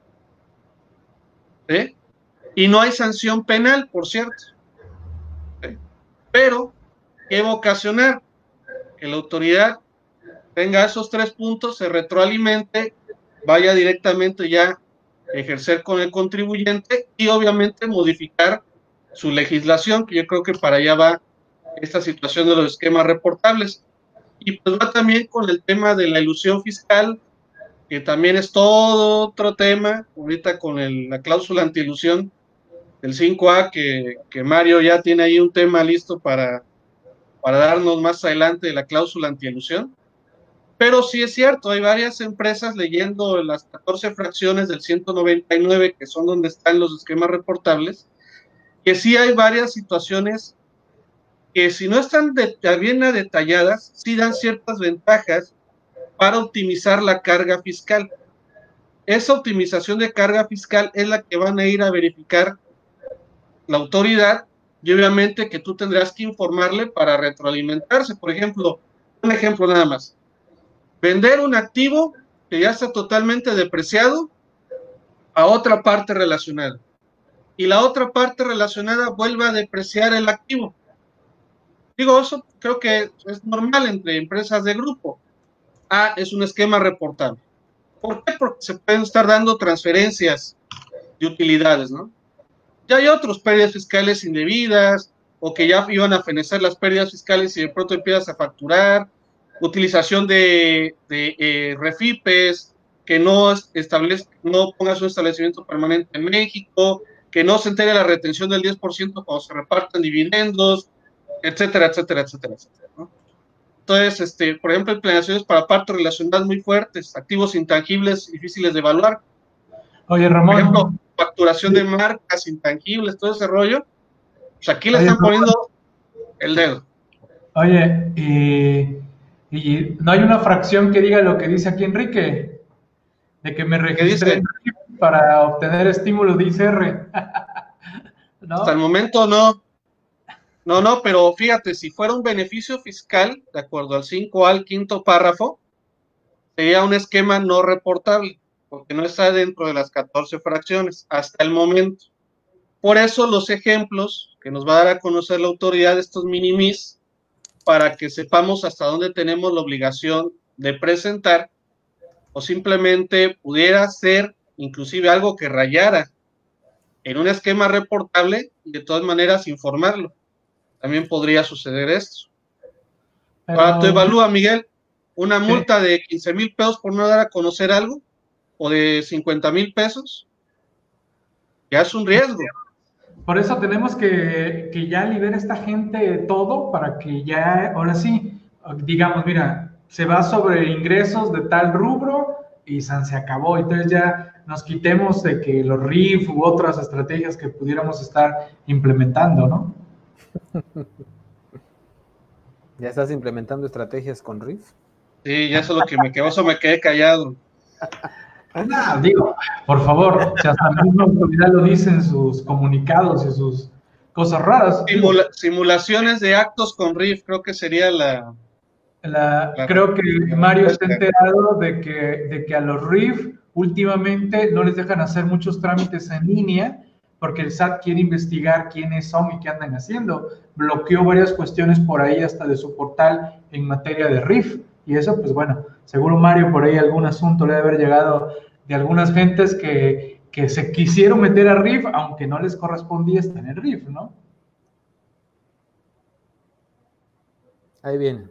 ¿Eh? Y no hay sanción penal, por cierto. ¿Eh? Pero, ¿qué va a ocasionar? Que la autoridad tenga esos tres puntos, se retroalimente, vaya directamente ya a ejercer con el contribuyente y obviamente modificar su legislación, que yo creo que para allá va esta situación de los esquemas reportables. Y pues va también con el tema de la ilusión fiscal, que también es todo otro tema, ahorita con el, la cláusula anti-ilusión del cinco A, que, que Mario ya tiene ahí un tema listo para, para darnos más adelante de la cláusula anti-ilusión. Pero sí es cierto, hay varias empresas leyendo las catorce fracciones del ciento noventa y nueve, que son donde están los esquemas reportables, que sí hay varias situaciones que si no están de, bien detalladas, sí dan ciertas ventajas para optimizar la carga fiscal. Esa optimización de carga fiscal es la que van a ir a verificar la autoridad y obviamente que tú tendrás que informarle para retroalimentarse. Por ejemplo, un ejemplo nada más. Vender un activo que ya está totalmente depreciado a otra parte relacionada. Y la otra parte relacionada vuelve a depreciar el activo. Digo, eso creo que es normal entre empresas de grupo. Ah, es un esquema reportable. ¿Por qué? Porque se pueden estar dando transferencias de utilidades, ¿no? Ya hay otros, pérdidas fiscales indebidas, o que ya iban a fenecer las pérdidas fiscales y de pronto empiezas a facturar, utilización de, de eh, refipes, que no establezca, no pongas un establecimiento permanente en México, que no se entere la retención del diez por ciento cuando se reparten dividendos, etcétera, etcétera, etcétera, etcétera, ¿no? Entonces, este, por ejemplo, planeaciones para partos relacionadas muy fuertes, activos intangibles difíciles de evaluar. Oye, Ramón. Por ejemplo, facturación sí. de marcas intangibles, todo ese rollo. Pues aquí le Oye, están Ramón. poniendo el dedo. Oye, y, y no hay una fracción que diga lo que dice aquí Enrique, de que me registré en R I F para obtener estímulo de I C R. ¿No? Hasta el momento no. No, no, pero fíjate, si fuera un beneficio fiscal, de acuerdo al cinco A, al quinto párrafo, sería un esquema no reportable, porque no está dentro de las catorce fracciones, hasta el momento. Por eso los ejemplos que nos va a dar a conocer la autoridad de estos minimis, para que sepamos hasta dónde tenemos la obligación de presentar, o simplemente pudiera ser inclusive algo que rayara en un esquema reportable y de todas maneras informarlo. También podría suceder esto. Pero... Ahora tú evalúa, Miguel, una multa ¿sí? de quince mil pesos por no dar a conocer algo, o de cincuenta mil pesos, ya es un riesgo. Por eso tenemos que, que ya libere esta gente todo, para que ya, ahora sí, digamos, mira, se va sobre ingresos de tal rubro y san se acabó. Entonces ya nos quitemos de que los R I F u otras estrategias que pudiéramos estar implementando, ¿no? ¿Ya estás implementando estrategias con R I F? Sí, ya eso es lo que me quedó, eso me quedé callado. Ah, digo, por favor, si hasta la misma autoridad lo dice en sus comunicados y sus cosas raras. Simula, simulaciones de actos con R I F, creo que sería la... la, la creo que Mario está enterado de que, de que a los R I F últimamente no les dejan hacer muchos trámites en línea, porque el S A T quiere investigar quiénes son y qué andan haciendo. Bloqueó varias cuestiones por ahí hasta de su portal en materia de R I F. Y eso, pues bueno, seguro Mario por ahí algún asunto le debe haber llegado de algunas gentes que, que se quisieron meter a R I F, aunque no les correspondía estar en el R I F, ¿no? Ahí viene.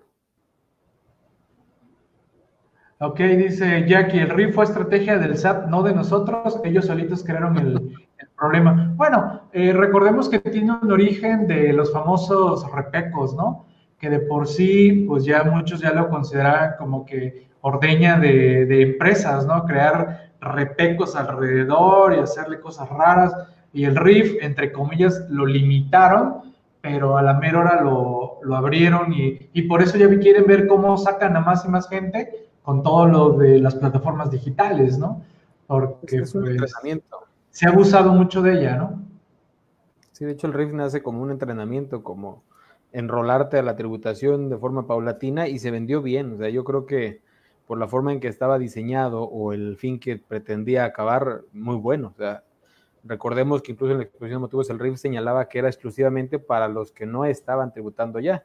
Ok, dice Jackie, el R I F fue estrategia del S A T, no de nosotros, ellos solitos crearon el, el problema. Bueno, eh, recordemos que tiene un origen de los famosos repecos, ¿no? Que de por sí, pues ya muchos ya lo consideran como que ordeña de, de empresas, ¿no? Crear repecos alrededor y hacerle cosas raras, y el R I F, entre comillas, lo limitaron, pero a la mera hora lo, lo abrieron, y, y por eso ya quieren ver cómo sacan a más y más gente con todo lo de las plataformas digitales, ¿no? Porque es un pues, entrenamiento. Se ha abusado mucho de ella, ¿no? Sí, de hecho el R I F nace como un entrenamiento, como enrolarte a la tributación de forma paulatina, y se vendió bien. O sea, yo creo que por la forma en que estaba diseñado o el fin que pretendía acabar, muy bueno. O sea, recordemos que incluso en la exposición de motivos el R I F señalaba que era exclusivamente para los que no estaban tributando ya,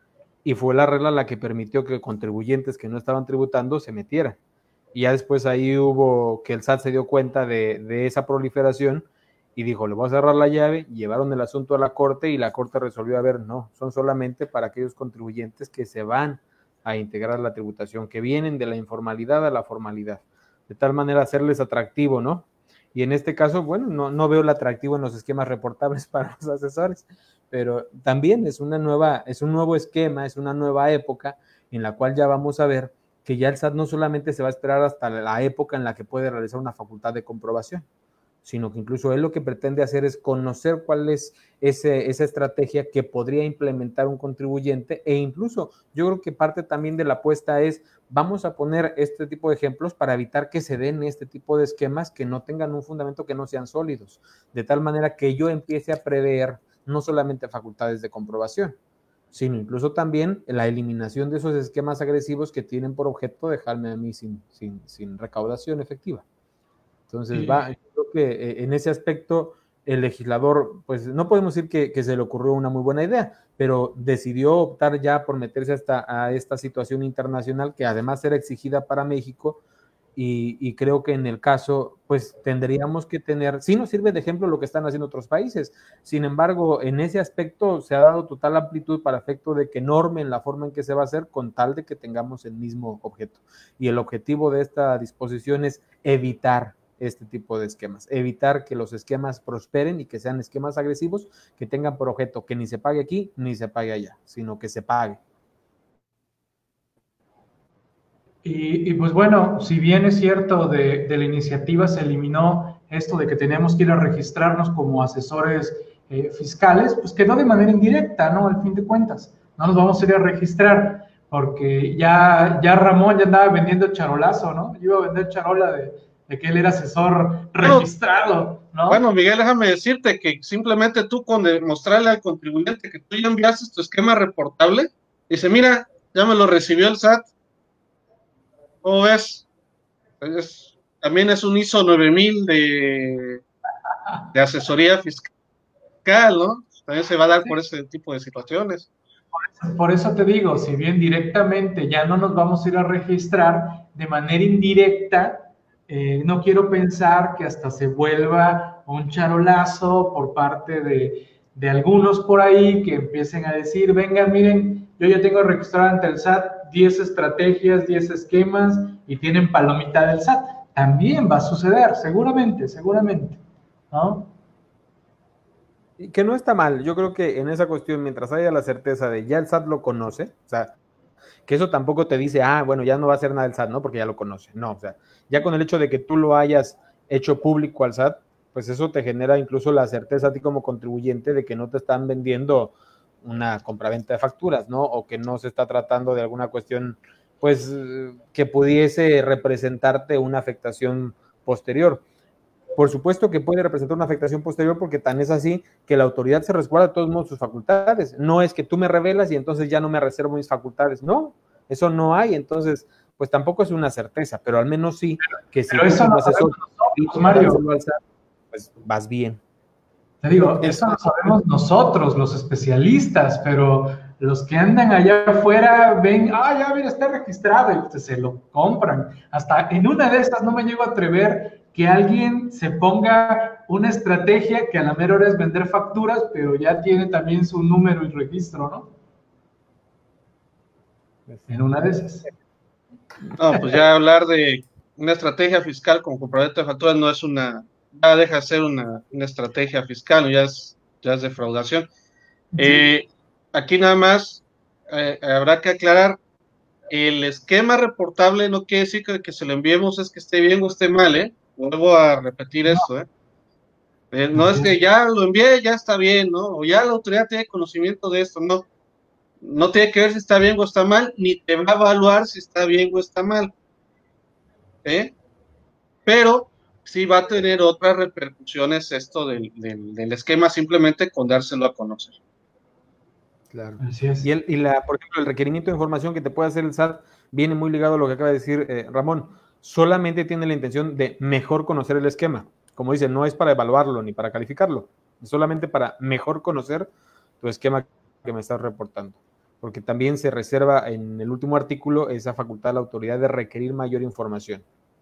y fue la regla la que permitió que contribuyentes que no estaban tributando se metieran. Y ya después ahí hubo que el S A T se dio cuenta de, de esa proliferación y dijo, le voy a cerrar la llave. Llevaron el asunto a la corte y la corte resolvió, a ver, no, son solamente para aquellos contribuyentes que se van a integrar la tributación, que vienen de la informalidad a la formalidad, de tal manera hacerles atractivo, ¿no? Y en este caso, bueno, no, no veo el atractivo en los esquemas reportables para los asesores, pero también es una nueva, es un nuevo esquema, es una nueva época en la cual ya vamos a ver que ya el S A T no solamente se va a esperar hasta la época en la que puede realizar una facultad de comprobación, sino que incluso él lo que pretende hacer es conocer cuál es ese, esa estrategia que podría implementar un contribuyente, e incluso yo creo que parte también de la apuesta es, vamos a poner este tipo de ejemplos para evitar que se den este tipo de esquemas que no tengan un fundamento, que no sean sólidos, de tal manera que yo empiece a prever no solamente facultades de comprobación, sino incluso también la eliminación de esos esquemas agresivos que tienen por objeto dejarme a mí sin, sin, sin recaudación efectiva. Entonces, sí. va, yo creo que eh, en ese aspecto el legislador, pues no podemos decir que, que se le ocurrió una muy buena idea, pero decidió optar ya por meterse hasta a esta situación internacional que además era exigida para México, Y, y creo que en el caso, pues tendríamos que tener, sí nos sirve de ejemplo lo que están haciendo otros países, sin embargo, en ese aspecto se ha dado total amplitud para efecto de que normen la forma en que se va a hacer con tal de que tengamos el mismo objeto. Y el objetivo de esta disposición es evitar este tipo de esquemas, evitar que los esquemas prosperen y que sean esquemas agresivos que tengan por objeto que ni se pague aquí ni se pague allá, sino que se pague. Y, y pues bueno, si bien es cierto, de, de la iniciativa se eliminó esto de que teníamos que ir a registrarnos como asesores eh, fiscales, pues quedó de manera indirecta, ¿no? Al fin de cuentas, no nos vamos a ir a registrar, porque ya, ya Ramón ya andaba vendiendo charolazo, ¿no? Yo iba a vender charola de, de que él era asesor registrado, ¿no? Bueno, Miguel, déjame decirte que simplemente tú con demostrarle al contribuyente que tú ya enviaste tu esquema reportable, dice, mira, ya me lo recibió el S A T. ¿Cómo ves? Es, también es un I S O nueve mil de, de asesoría fiscal, ¿no? También se va a dar por ese tipo de situaciones. Por eso, por eso te digo, si bien directamente ya no nos vamos a ir a registrar, de manera indirecta, eh, no quiero pensar que hasta se vuelva un charolazo por parte de, de algunos por ahí que empiecen a decir, venga, miren, yo ya tengo registrado ante el S A T diez estrategias, diez esquemas y tienen palomita del S A T. También va a suceder, seguramente, seguramente, ¿no? Que no está mal, yo creo que en esa cuestión, mientras haya la certeza de ya el S A T lo conoce, o sea, que eso tampoco te dice, ah, bueno, ya no va a hacer nada el S A T, ¿no? Porque ya lo conoce, no, o sea, ya con el hecho de que tú lo hayas hecho público al S A T, pues eso te genera incluso la certeza a ti como contribuyente de que no te están vendiendo una compraventa de facturas, ¿no? O que no se está tratando de alguna cuestión, pues, que pudiese representarte una afectación posterior. Por supuesto que puede representar una afectación posterior porque tan es así que la autoridad se resguarda de todos modos sus facultades. No es que tú me revelas y entonces ya no me reservo mis facultades. No, eso no hay. Entonces, pues tampoco es una certeza, pero al menos sí que si pero eso tú no asesor nosotros, Mario, pues vas bien. Te digo, eso lo sabemos nosotros, los especialistas, pero los que andan allá afuera ven, ah, ya mira, está registrado y pues se lo compran. Hasta en una de estas no me llego a atrever que alguien se ponga una estrategia que a la mera hora es vender facturas, pero ya tiene también su número y registro, ¿no? En una de esas. No, pues ya hablar de una estrategia fiscal con compraventa de facturas no es una, ya deja de ser una, una estrategia fiscal, ya es, ya es defraudación. Sí. Eh, aquí nada más eh, habrá que aclarar, el esquema reportable no quiere decir que, que se lo enviemos es que esté bien o esté mal, ¿eh? Vuelvo a repetir no. esto, ¿eh? Eh, no es que ya lo envié, ya está bien, ¿no? O ya la autoridad tiene conocimiento de esto, no. No tiene que ver si está bien o está mal, ni te va a evaluar si está bien o está mal. ¿Eh? Pero sí va a tener otras repercusiones esto del, del, del esquema simplemente con dárselo a conocer. Claro. Así es. Y, el, y la, por ejemplo, el requerimiento de información que te puede hacer el S A T viene muy ligado a lo que acaba de decir eh, Ramón. Solamente tiene la intención de mejor conocer el esquema. Como dice, no es para evaluarlo ni para calificarlo, es solamente para mejor conocer tu esquema que me estás reportando. Porque también se reserva en el último artículo esa facultad a la autoridad de requerir mayor información.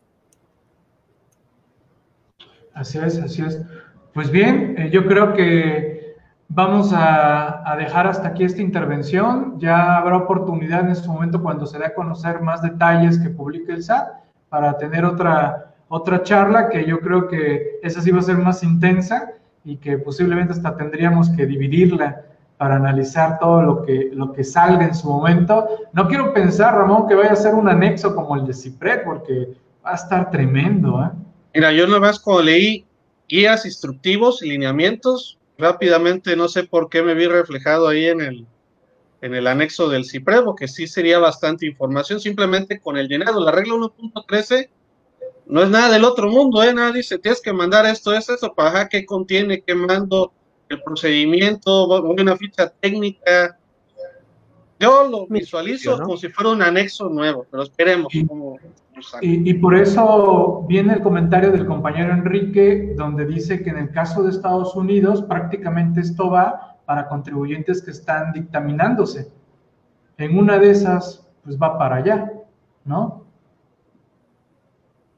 Así es, así es. Pues bien, eh, yo creo que vamos a, a dejar hasta aquí esta intervención. Ya habrá oportunidad en este momento cuando se dé a conocer más detalles que publique el S A T para tener otra, otra charla que yo creo que esa sí va a ser más intensa y que posiblemente hasta tendríamos que dividirla para analizar todo lo que, lo que salga en su momento. No quiero pensar, Ramón, que vaya a ser un anexo como el de CIPRED, porque va a estar tremendo, ¿eh? Mira, yo nada más cuando leí guías instructivos y lineamientos, rápidamente no sé por qué me vi reflejado ahí en el, en el anexo del CIPRED, porque sí sería bastante información, simplemente con el llenado. La regla uno punto trece no es nada del otro mundo, ¿eh? Nada dice, tienes que mandar esto, es eso, para qué contiene, qué mando, el procedimiento, una ficha técnica. Yo lo visualizo, ¿no?, como si fuera un anexo nuevo, pero esperemos cómo nos sale. Y, y por eso viene el comentario del compañero Enrique, donde dice que en el caso de Estados Unidos, prácticamente esto va para contribuyentes que están dictaminándose. En una de esas, pues va para allá, ¿no?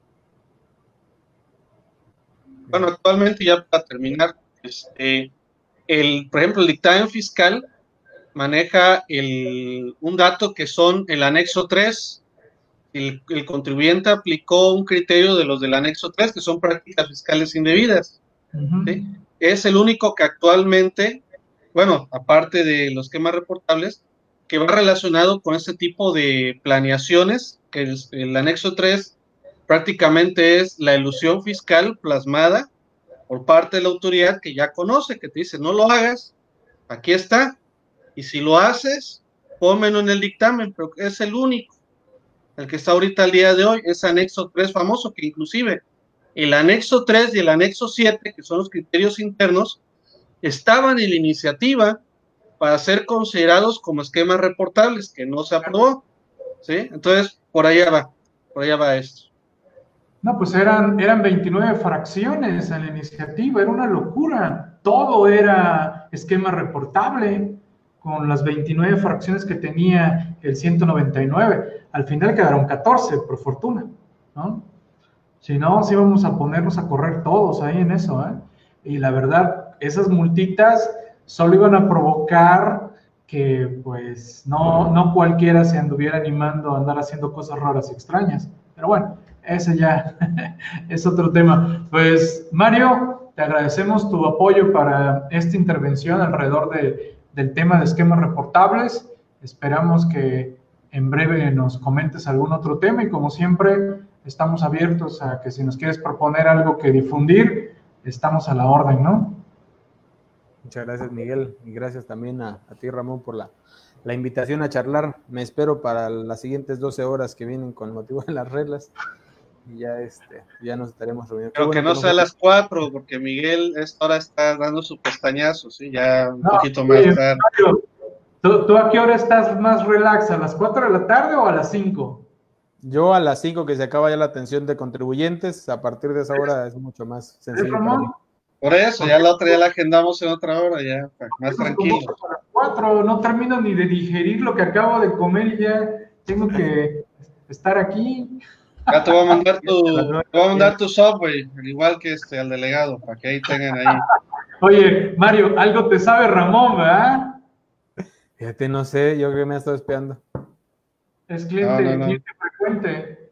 Bueno, actualmente, ya para terminar, este, el, por ejemplo, el dictamen fiscal maneja el, un dato que son el anexo tres. El, el contribuyente aplicó un criterio de los del anexo tres, que son prácticas fiscales indebidas. Uh-huh. ¿Sí? Es el único que actualmente, bueno, aparte de los esquemas reportables, que va relacionado con este tipo de planeaciones, que el, el anexo tres prácticamente es la elusión fiscal plasmada por parte de la autoridad que ya conoce, que te dice, no lo hagas, aquí está, y si lo haces, pónmelo en el dictamen, pero es el único, el que está ahorita al día de hoy, es anexo tres famoso, que inclusive el anexo tres y el anexo siete, que son los criterios internos, estaban en la iniciativa para ser considerados como esquemas reportables, que no se aprobó, ¿sí? Entonces, por allá va, por allá va esto. No, pues eran, eran veintinueve fracciones en la iniciativa, era una locura. Todo era esquema reportable, con las veintinueve fracciones que tenía el ciento noventa y nueve. Al final quedaron catorce, por fortuna, ¿no? Si no, sí íbamos a ponernos a correr todos ahí en eso, ¿eh? Y la verdad, esas multitas solo iban a provocar que, pues, no, no cualquiera se anduviera animando a andar haciendo cosas raras y extrañas. Pero bueno, ese ya es otro tema. Pues, Mario, te agradecemos tu apoyo para esta intervención alrededor de, del tema de esquemas reportables. Esperamos que en breve nos comentes algún otro tema y, como siempre, estamos abiertos a que si nos quieres proponer algo que difundir, estamos a la orden, ¿no? Muchas gracias, Miguel, y gracias también a, a ti, Ramón, por la, la invitación a charlar. Me espero para las siguientes doce horas que vienen con motivo de las reglas, y ya, este, ya nos estaremos reuniendo. Pero bueno, que no sea a las cuatro, porque Miguel esta hora está dando su pestañazo, ¿sí? Ya un no, poquito más oye, tarde. Mario, ¿tú, ¿tú a qué hora estás más relax? ¿A las cuatro de la tarde o a las cinco? Yo a las cinco, que se acaba ya la atención de contribuyentes, a partir de esa hora es mucho más sencillo para mí. Por eso, ya la otra ya la agendamos en otra hora, ya, más tranquilo. A las cuatro, no termino ni de digerir lo que acabo de comer y ya tengo que estar aquí. Ya te voy a mandar tu, te voy a mandar tu software, igual que este, al delegado, para que ahí tengan ahí. Oye, Mario, algo te sabe Ramón, ¿verdad? Fíjate, no sé, yo creo que me ha estado espiando. Es cliente, no, no, no. cliente frecuente.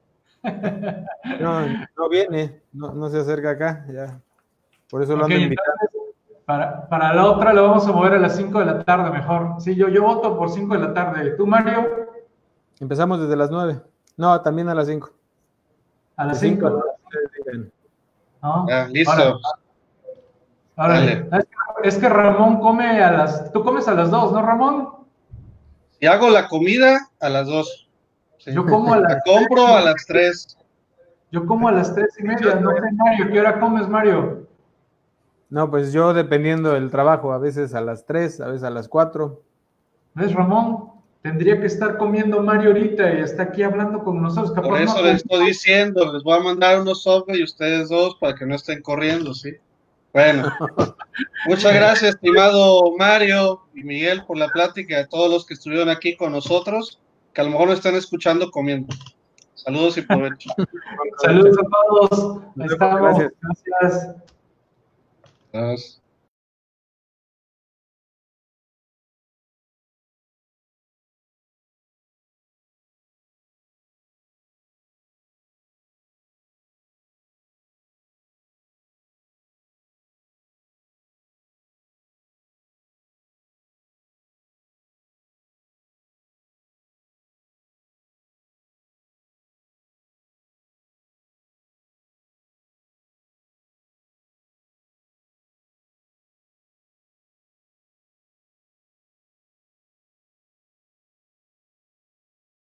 No, no viene, no, no se acerca acá, ya. Por eso lo Okay, ando invitando. Para, para la otra lo vamos a mover a las cinco de la tarde mejor. Sí, yo, yo voto por cinco de la tarde. ¿Tú, Mario? Empezamos desde las nueve. No, también a las cinco. A las cinco. ¿No? Ah, listo. Ahora, es, que, es que Ramón come a las... Tú comes a las dos, ¿no, Ramón? Si hago la comida, a las dos. Sí. Yo como a las La compro tres. A las tres. Yo como a las tres y media. No sé, Mario, ¿qué hora comes, Mario? No, pues yo dependiendo del trabajo, a veces a las tres, a veces a las cuatro. ¿Ves, Ramón? Tendría que estar comiendo Mario ahorita y está aquí hablando con nosotros. Capaz Por eso no, les estoy diciendo, les voy a mandar unos software y ustedes dos para que no estén corriendo, ¿sí? Bueno, muchas gracias, estimado Mario y Miguel, por la plática, a todos los que estuvieron aquí con nosotros, que a lo mejor nos están escuchando comiendo. Saludos y provecho. Saludos a todos. Ahí estamos. Gracias. Gracias. Gracias.